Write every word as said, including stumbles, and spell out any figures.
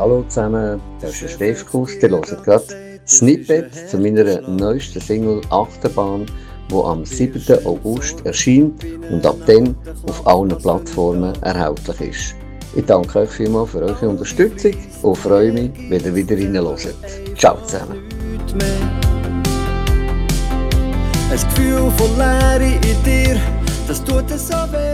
Hallo zusammen, das ist der Stefkus. Ihr hört gerade Snippet zu meiner neuesten Single Achterbahn, die am siebten August erscheint und ab dann auf allen Plattformen erhältlich ist. Ich danke euch vielmals für eure Unterstützung und freue mich, wenn ihr wieder reinhört. Ciao zusammen. Ein Gefühl von Leere in dir, das tut es so weh.